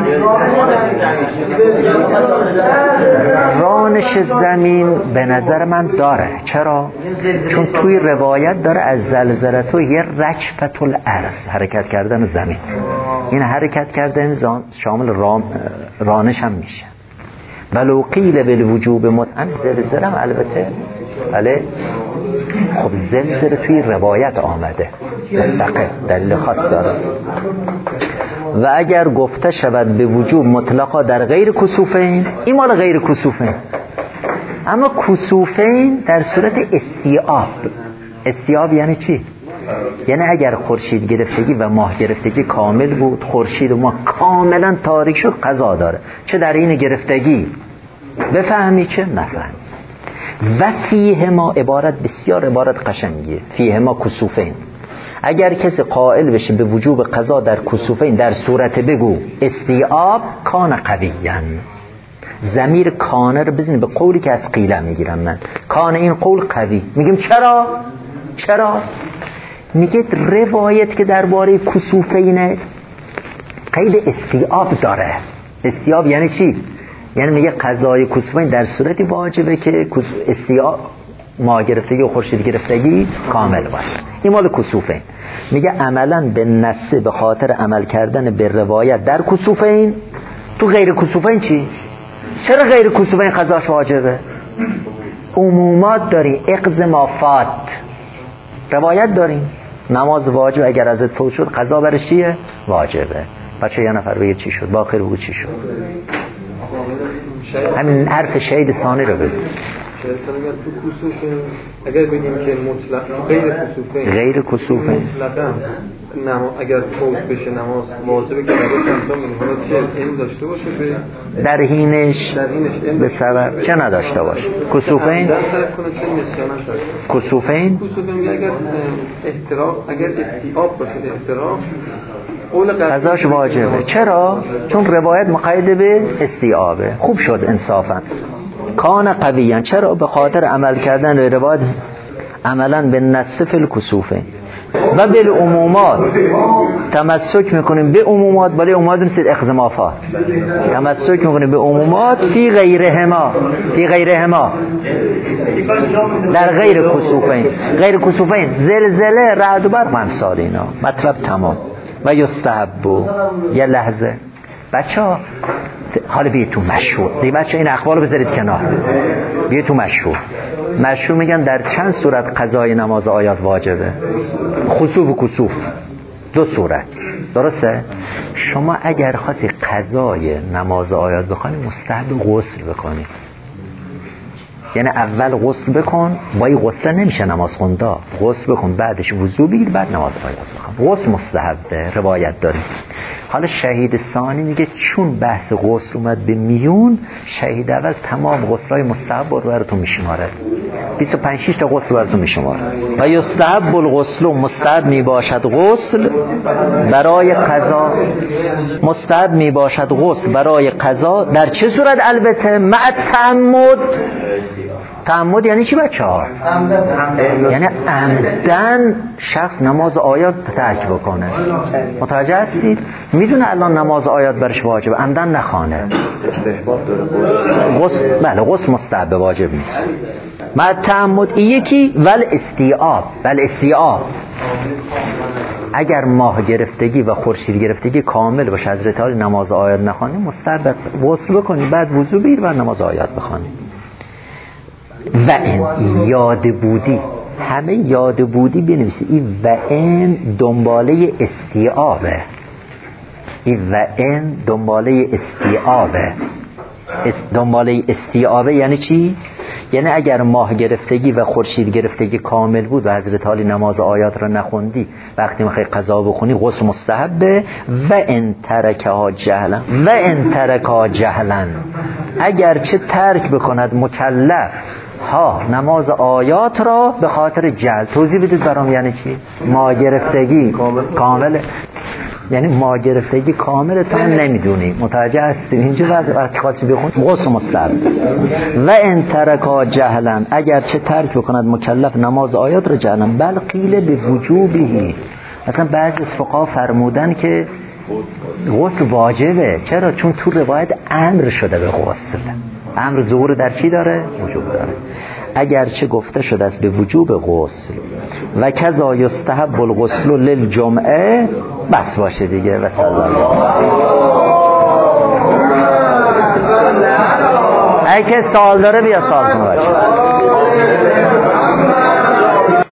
رانش زمین به نظر من داره. چرا؟ چون توی روایت داره از زلزلتو یه رجفت الارض، حرکت کردن زمین. این حرکت کردن شامل رانش هم میشه. ولو قیل بالوجوب مطعم زلزله هم البته بله. خب زلزله توی روایت آمده مستقل دلیل خاص داره. و اگر گفته شود به وجوب مطلقا در غیر کسوفین، این مال غیر کسوفین. اما کسوفین در صورت استیعاب. استیعاب یعنی چی؟ یعنی اگر خورشید گرفتگی و ماه گرفتگی کامل بود، خورشید و ماه کاملا تاریک شد، قضا داره. چه در این گرفتگی بفهمی چه نفهمی. و فیه ما عبارت بسیار عبارت قشنگیه. فیه ما کسوفین. اگر کسی قائل بشه به وجوب قضا در کسوفین در صورت بگو استیعاب کان قویان. ضمیر کانه رو بزنی به قولی که از قیله میگیرم من. کان این قول قوی. میگیم چرا؟ میگه روایت که درباره کسوفین قید استیعاب داره. استیعاب یعنی چی؟ یعنی میگه قضای کسوفین در صورتی واجبه که استیعاب ماه گرفتگی و خورشید گرفتگی کامل باشه. این مال کسوفین. میگه عملا به نص به خاطر عمل کردن به روایت در کسوفین. تو غیر کسوفین چی؟ چرا غیر کسوفین قضاش واجبه؟ عمومات داریم، اقض ما فات روایت داریم. نماز واجب اگر ازت فوت شد قضا برش چیه؟ واجبه. بچه یه نفر بگه چی شد؟ باقی بگو چی شد؟ همین حرف شهید ثانی رو بگو. اگر بگیم که مطلق غیر کسوفین اگر فوت بشه نماز واجبه که برای انجام بدیم. چه علم داشته باشه به در حینش به سبب چه نداشته باشه. کسوفین در طرف کنه چه نسیانش داشته. کسوفین اگر احتراق اگر استیعاب باشه احتراق قضاش واجبه. چرا؟ چون روایت مقید به استیعابه. خوب شد انصافا. کان قویان. چرا؟ به خاطر عمل کردن روایت عملا به نصف الکسوفه و بالعمومات تمسک میکنیم به عمومات. ولی عمومات مثل اقزمافات تمسک میکنیم به عمومات فی غیرهما در غیر کسوفین. غیر کسوفین زلزله، رعد و برق امثال اینا. مطلب تمام. و یستحبو. یه لحظه بچه‌ها حالا بیه تو مشهور. دیگه بچه این اخبار رو بذارید کنار. بیه تو مشهور میگن در چند صورت قضای نماز آیات واجبه؟ خسوف و کسوف. 2 صورت. درسته؟ شما اگر خواستی قضای نماز آیات بخونی مستحب غسل بکنی. یعنی اول غسل بکن. با این غسل نمیشه نماز خونده. غسل بکن بعدش وضو بگیر بعد نماز آیات بخون. غسل مستحبه. روایت داریم. حالا شهید ثانی میگه چون بحث غسل اومد به میون، شهید اول تمام غسلای مستحب رو براتون میشماره. 25 تا غسل براتون میشماره. و یستحب الغسل. مستحب میباشد غسل برای قضا. مستحب میباشد غسل برای قضا در چه صورت؟ البته مع تعمد. تعمد یعنی چی بچه‌ها؟ یعنی عمدن شخص نماز آیات ترک بکنه. متوجه هستید؟ میدونه الان نماز آیات برش واجبه، عمدن نخوانه. غسل بله غسل مستحب واجب نیست. مع تعمد یکی. ول استیعاب اگر ماه گرفتگی و خورشید گرفتگی کامل باشه حضرت علی نماز آیات نخوانی مستحب غسل بکنی بعد وضو بگیری و نماز آیات بخوانی. و این یاد بودی. همه یاد بودی بنویسی. این و این دنباله استیعابه. دنباله استیعابه یعنی چی؟ یعنی اگر ماه گرفتگی و خورشید گرفتگی کامل بود و حضرت علی نماز آیات را نخوندی وقتی میخوای قضا بخونی غسل مستحبه. و ان ترکها جهلا اگر چه ترک بکند مکلف نماز آیات را به خاطر جهل. توضیح بدید برام یعنی چی؟ ماه گرفتگی کامل یعنی ما گرفتگی کامل تو نمیدونی، متوجه هستی؟ اینجا وقتی خاصی بخون غسل مستحب. و ان ترکا جهلا، اگر چه ترک بکند مکلف نماز آیات رو جهلا، بل قیل به وجوبه. مثلا بعضی از فقها فرمودن که غسل واجبه. چرا؟ چون تو روایت امر شده به غسل. امر ظهور در چی داره؟ وجوب داره. اگرچه گفته شده است به وجوب غسل. و کذا یستحب الغسل للجمعه، بس باشه دیگه. و صلی الله. اگه سوال داره بیا سوال کنه بچه.